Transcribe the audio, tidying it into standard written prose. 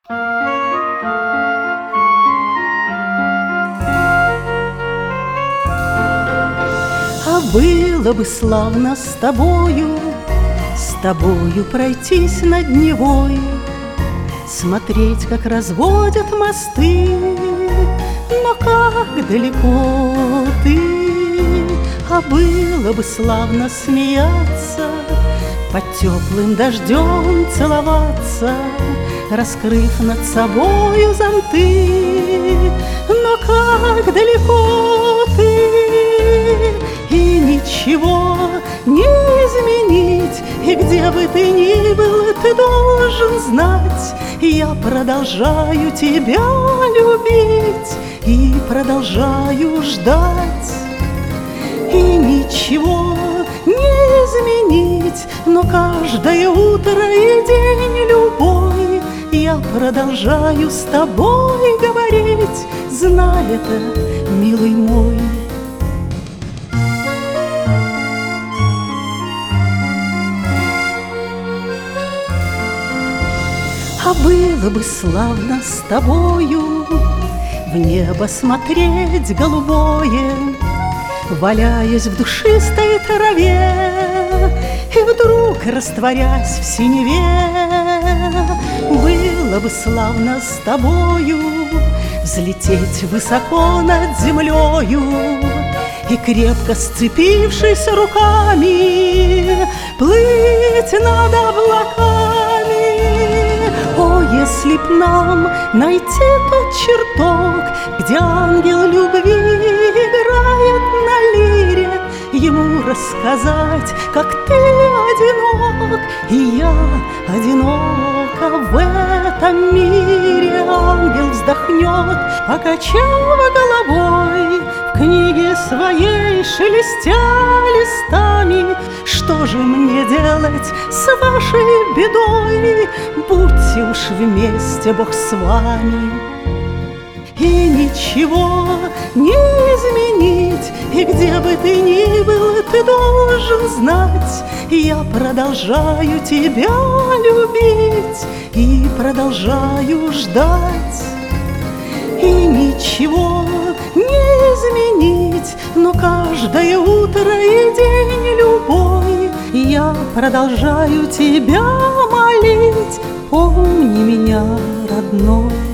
А было бы славно с тобою пройтись над Невой, смотреть, как разводят мосты, но как далеко ты. А было бы славно смеяться, под теплым дождем целоваться, раскрыв над собою зонты, но как далеко ты. И ничего не изменить, и где бы ты ни был, ты должен знать, я продолжаю тебя любить и продолжаю ждать. И ничего не изменить, но каждое утро и день любой я продолжаю с тобой говорить, знай это, милый мой. А было бы славно с тобою в небо смотреть голубое, валяясь в душистой траве и вдруг растворясь в синеве. Было бы славно с тобою взлететь высоко над землею и, крепко сцепившись руками, плыть над облаками. О, если б нам найти тот чертог, где ангел любви играет на лире, ему рассказать, как ты одинок, и я одинока в этом мире. Ангел вздохнет, покачав головой, в книге своей шелестя листами. Что же мне делать с вашей бедой? Будьте уж вместе, Бог с вами. И ничего не изменить, и где бы ты ни был, ты должен знать, я продолжаю тебя любить и продолжаю ждать. И ничего не изменить, но каждое утро и день любой я продолжаю тебя молить, помни меня, родной.